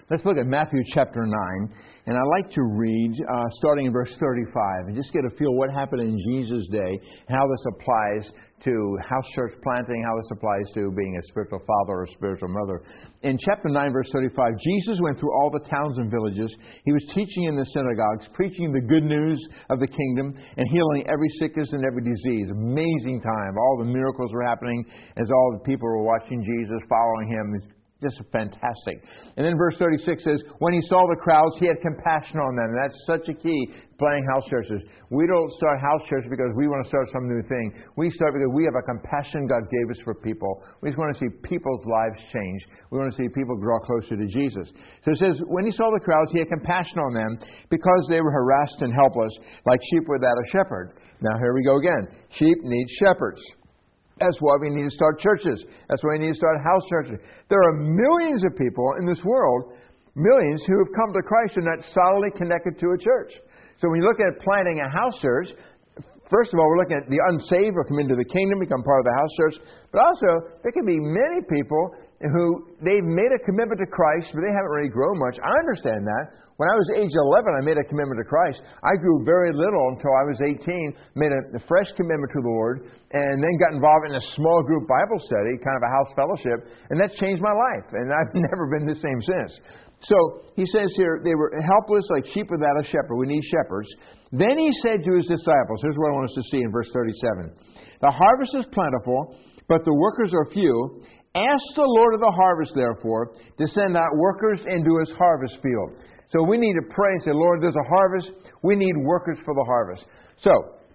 Let's look at Matthew chapter 9, and I'd like to read starting in verse 35 and just get a feel what happened in Jesus' day, how this applies to house church planting, how this applies to being a spiritual father or a spiritual mother. In chapter 9, verse 35, Jesus went through all the towns and villages. He was teaching in the synagogues, preaching the good news of the kingdom, and healing every sickness and every disease. Amazing time. All the miracles were happening as all the people were watching Jesus, following Him. Just fantastic. And then verse 36 says, when He saw the crowds, He had compassion on them. And that's such a key planting house churches. We don't start house churches because we want to start some new thing. We start because we have a compassion God gave us for people. We just want to see people's lives change. We want to see people draw closer to Jesus. So it says, when He saw the crowds, He had compassion on them because they were harassed and helpless, like sheep without a shepherd. Now here we go again. Sheep need shepherds. That's why we need to start churches. That's why we need to start house churches. There are millions of people in this world, millions who have come to Christ and are not solidly connected to a church. So when you look at planting a house church, first of all, we're looking at the unsaved who come into the kingdom, become part of the house church. But also, there can be many people who they've made a commitment to Christ, but they haven't really grown much. I understand that. When I was age 11, I made a commitment to Christ. I grew very little until I was 18, made a fresh commitment to the Lord, and then got involved in a small group Bible study, kind of a house fellowship, and that's changed my life. And I've never been the same since. So he says here, they were helpless like sheep without a shepherd. We need shepherds. Then he said to his disciples, here's what I want us to see in verse 37. The harvest is plentiful, but the workers are few. Ask the Lord of the harvest, therefore, to send out workers into His harvest field. So we need to pray and say, Lord, there's a harvest. We need workers for the harvest. So,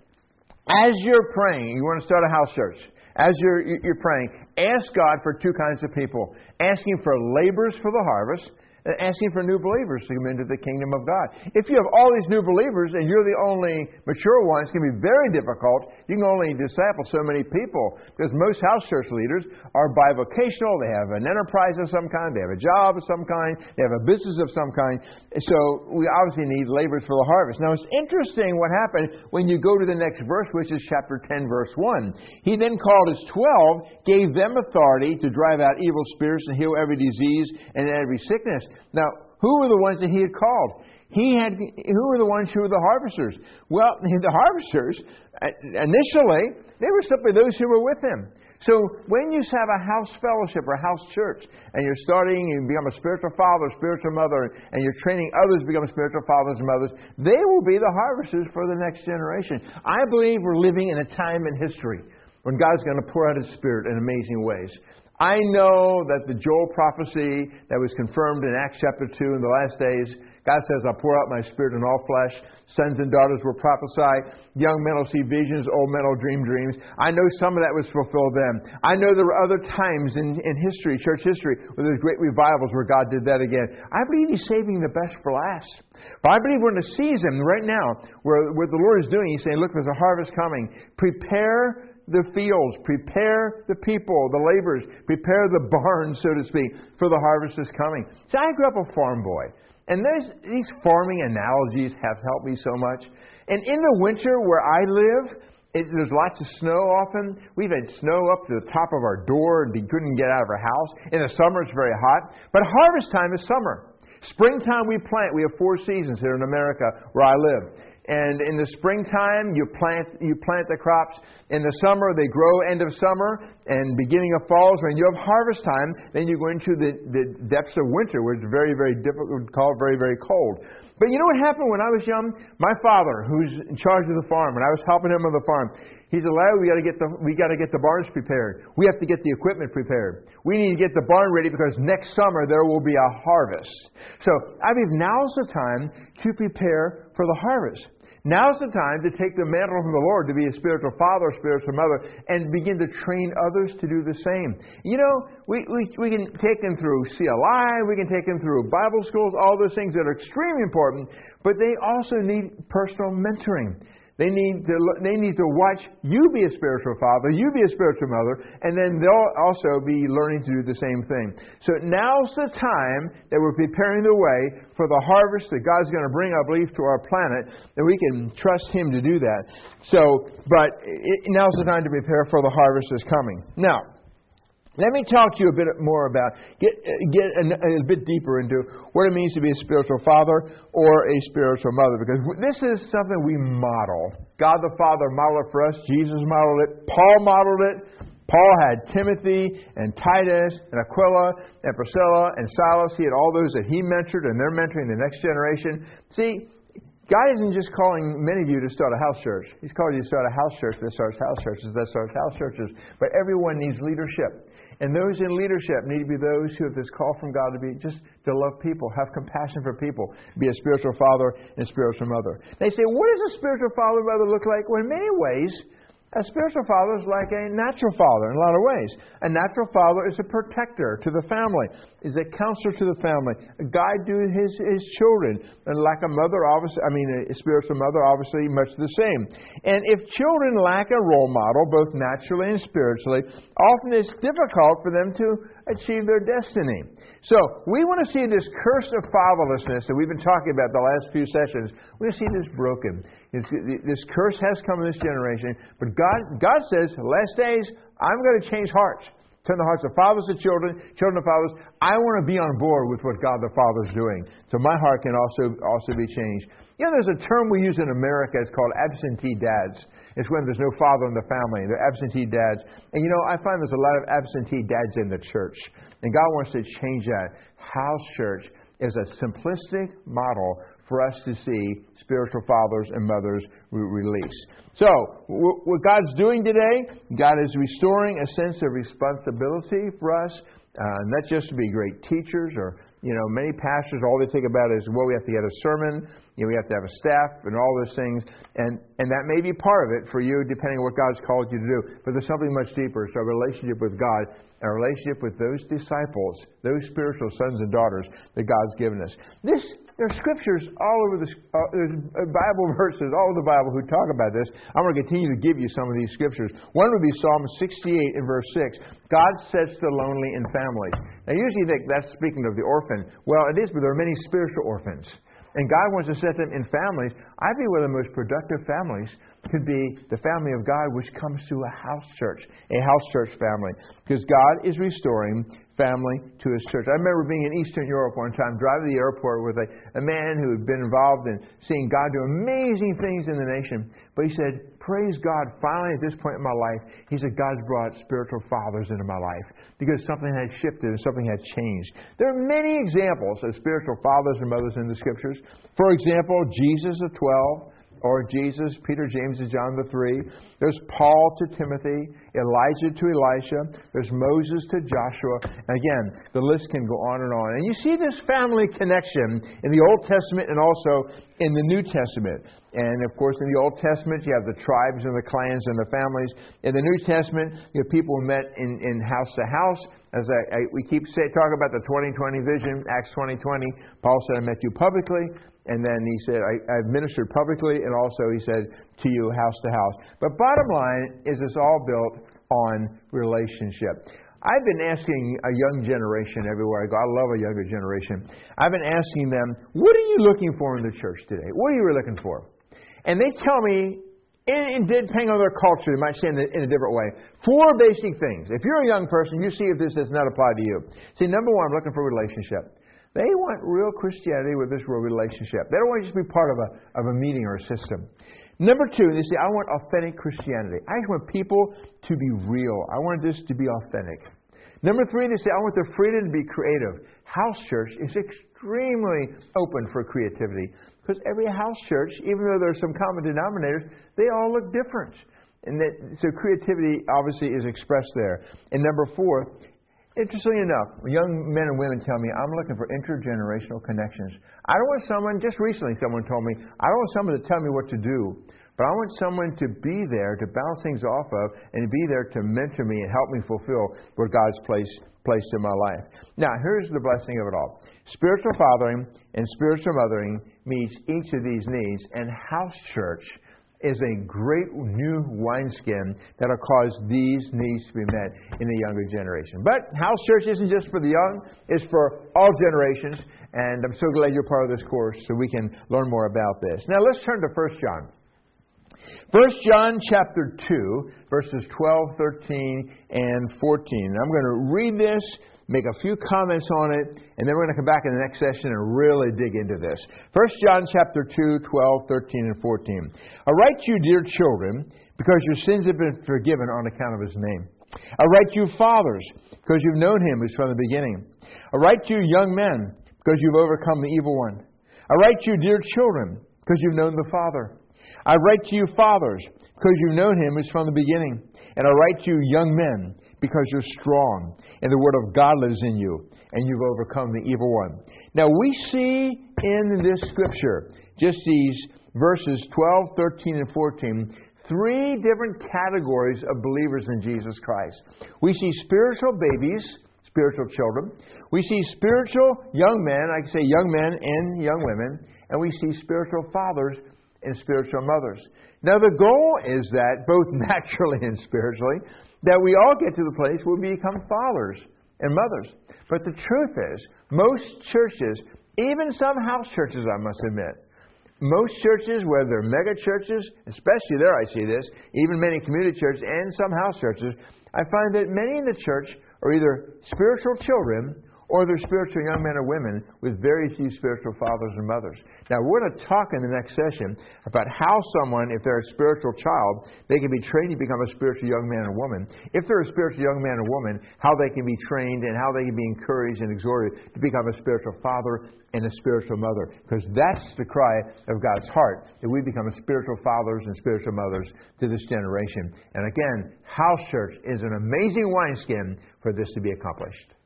as you're praying, you want to start a house church. As you're praying, ask God for two kinds of people. Asking for laborers for the harvest, and asking for new believers to come into the kingdom of God. If you have all these new believers and you're the only mature one, it's going to be very difficult. You can only disciple so many people because most house church leaders are bivocational. They have an enterprise of some kind. They have a job of some kind. They have a business of some kind. So we obviously need laborers for the harvest. Now it's interesting what happened when you go to the next verse, which is chapter 10, verse 1. He then called His 12, gave them authority to drive out evil spirits and heal every disease and every sickness. Now, who were the ones that He had called? Who were the ones who were the harvesters? Well, the harvesters, initially, they were simply those who were with Him. So when you have a house fellowship or a house church, and you're starting, you become a spiritual father, spiritual mother, and you're training others to become spiritual fathers and mothers, they will be the harvesters for the next generation. I believe we're living in a time in history when God's going to pour out His Spirit in amazing ways. I know that the Joel prophecy that was confirmed in Acts chapter 2 in the last days, God says, I'll pour out my Spirit on all flesh. Sons and daughters will prophesy. Young men will see visions. Old men will dream dreams. I know some of that was fulfilled then. I know there were other times in history, church history, where there's great revivals where God did that again. I believe He's saving the best for last. But I believe we're in a season right now where the Lord is doing, He's saying, look, there's a harvest coming. Prepare the fields, prepare the people, the laborers, prepare the barns, so to speak, for the harvest is coming. See, I grew up a farm boy, and these farming analogies have helped me so much. And in the winter where I live, there's lots of snow often. We've had snow up to the top of our door, and we couldn't get out of our house. In the summer, it's very hot. But harvest time is summer. Springtime, we plant. We have 4 seasons here in America where I live. And in the springtime, you plant the crops. In the summer, they grow end of summer and beginning of fall. When you have harvest time, then you go into the depths of winter, where it's very, very difficult, called very, very cold. But you know what happened when I was young? My father, who's in charge of the farm, and I was helping him on the farm, he said, "Larry, we got to get the barns prepared. We have to get the equipment prepared. We need to get the barn ready because next summer there will be a harvest." So I believe now's the time to prepare for the harvest. Now's the time to take the mantle from the Lord to be a spiritual father, spiritual mother, and begin to train others to do the same. You know, we can take them through CLI, we can take them through Bible schools, all those things that are extremely important, but they also need personal mentoring. They need to watch you be a spiritual father, you be a spiritual mother, and then they'll also be learning to do the same thing. So now's the time that we're preparing the way for the harvest that God's going to bring, I believe, to our planet, that we can trust Him to do that. So, but now's the time to prepare for the harvest that's coming. Now, Let me talk to you a bit more about, get a bit deeper into what it means to be a spiritual father or a spiritual mother, because this is something we model. God the Father modeled it for us. Jesus modeled it. Paul modeled it. Paul had Timothy and Titus and Aquila and Priscilla and Silas. He had all those that he mentored, and they're mentoring the next generation. See, God isn't just calling many of you to start a house church. He's calling you to start a house church that starts house churches, that starts house churches. But everyone needs leadership. And those in leadership need to be those who have this call from God to be just to love people, have compassion for people, be a spiritual father and spiritual mother. They say, what does a spiritual father and mother look like? Well, in many ways, a spiritual father is like a natural father in a lot of ways. A natural father is a protector to the family, is a counselor to the family, a guide to his children. And like a mother, obviously, a spiritual mother, obviously, much the same. And if children lack a role model, both naturally and spiritually, often it's difficult for them to achieve their destiny. So we want to see this curse of fatherlessness that we've been talking about the last few sessions. We want to see this broken. This curse has come in this generation, but God says, last days, I'm going to change hearts. Turn the hearts of fathers to children, children to fathers. I want to be on board with what God the Father is doing. So my heart can also be changed. You know, there's a term we use in America. It's called absentee dads. It's when there's no father in the family. They're absentee dads. And you know, I find there's a lot of absentee dads in the church. And God wants to change that. House church is a simplistic model for us to see spiritual fathers and mothers release. So, what God's doing today, God is restoring a sense of responsibility for us, not just to be great teachers or, many pastors, all they think about is, we have to get a sermon, we have to have a staff and all those things, and that may be part of it for you, depending on what God's called you to do. But there's something much deeper. So a relationship with God, a relationship with those disciples, those spiritual sons and daughters that God's given us. There are scriptures all over there's Bible verses all over the Bible who talk about this. I'm going to continue to give you some of these scriptures. One would be Psalm 68 and verse 6. God sets the lonely in families. Now, usually you think that's speaking of the orphan. Well, it is, but there are many spiritual orphans. And God wants to set them in families. I think one of the most productive families could be the family of God, which comes to a house church family. Because God is restoring family to His church. I remember being in Eastern Europe one time, driving to the airport with a man who had been involved in seeing God do amazing things in the nation. But he said, praise God, finally at this point in my life, he said, God's brought spiritual fathers into my life because something had shifted and something had changed. There are many examples of spiritual fathers and mothers in the Scriptures. For example, Jesus of 12, or Jesus, Peter, James, and John the three. There's Paul to Timothy, Elijah to Elisha. There's Moses to Joshua. And again, the list can go on and on. And you see this family connection in the Old Testament and also in the New Testament. And of course, in the Old Testament, you have the tribes and the clans and the families. In the New Testament, you have people who met in house to house. As we keep talking about the 2020 vision, Acts 20:20, Paul said, I met you publicly. And then he said, I've ministered publicly, and also he said, to you, house to house. But bottom line is it's all built on relationship. I've been asking a young generation everywhere I go. I love a younger generation. I've been asking them, what are you looking for in the church today? What are you looking for? And they tell me, depending on their culture, they might say in a different way, 4 basic things. If you're a young person, you see if this does not apply to you. See, number 1, I'm looking for relationship. They want real Christianity with this real relationship. They don't want to just be part of a meeting or a system. Number 2, they say, I want authentic Christianity. I want people to be real. I want this to be authentic. Number 3, they say, I want the freedom to be creative. House church is extremely open for creativity. Because every house church, even though there's some common denominators, they all look different. So creativity obviously is expressed there. And number 4, interestingly enough, young men and women tell me, I'm looking for intergenerational connections. I don't want someone, just recently someone told me, I don't want someone to tell me what to do, but I want someone to be there to bounce things off of and to be there to mentor me and help me fulfill what God's placed in my life. Now, here's the blessing of it all. Spiritual fathering and spiritual mothering meets each of these needs, and house church is a great new wineskin that will cause these needs to be met in the younger generation. But house church isn't just for the young, it's for all generations. And I'm so glad you're part of this course so we can learn more about this. Now let's turn to 1 John. 1 John chapter 2, verses 12, 13, and 14. I'm going to read this, make a few comments on it, and then we're going to come back in the next session and really dig into this. 1 John chapter 2, 12, 13, and 14. I write to you, dear children, because your sins have been forgiven on account of His name. I write to you, fathers, because you've known Him who's from the beginning. I write to you, young men, because you've overcome the evil one. I write to you, dear children, because you've known the Father. I write to you, fathers, because you've known Him who's from the beginning. And I write to you, young men, because you're strong, and the Word of God lives in you, and you've overcome the evil one. Now we see in this Scripture, just these verses 12, 13, and 14, three different categories of believers in Jesus Christ. We see spiritual babies, spiritual children. We see spiritual young men, I can say young men and young women, and we see spiritual fathers and spiritual mothers. Now the goal is that, both naturally and spiritually, that we all get to the place where we become fathers and mothers. But the truth is, most churches, even some house churches, I must admit, most churches, whether they're mega churches, especially there I see this, even many community churches and some house churches, I find that many in the church are either spiritual children or they're spiritual young men or women with very few spiritual fathers and mothers. Now, we're going to talk in the next session about how someone, if they're a spiritual child, they can be trained to become a spiritual young man or woman. If they're a spiritual young man or woman, how they can be trained and how they can be encouraged and exhorted to become a spiritual father and a spiritual mother. Because that's the cry of God's heart, that we become spiritual fathers and spiritual mothers to this generation. And again, house church is an amazing wineskin for this to be accomplished.